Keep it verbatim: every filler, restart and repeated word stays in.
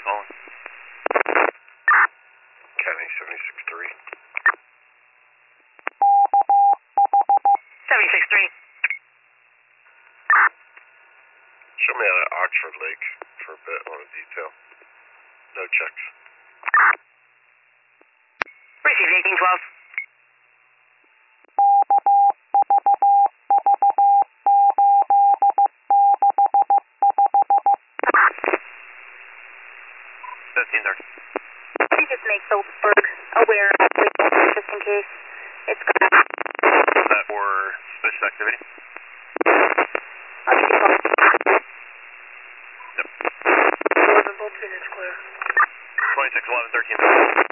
calling? County seventy-six three. seventy-six three. Show me out at Oxford Lake for a bit on a detail. No checks. Receive eighteen twelve. fifteen thirty. Can you just make Phillipsburg aware of the just in case it's got Is that for suspicious activity? okay, cool. Yep. Deliverable, two minutes clear. twenty-six eleven thirteen.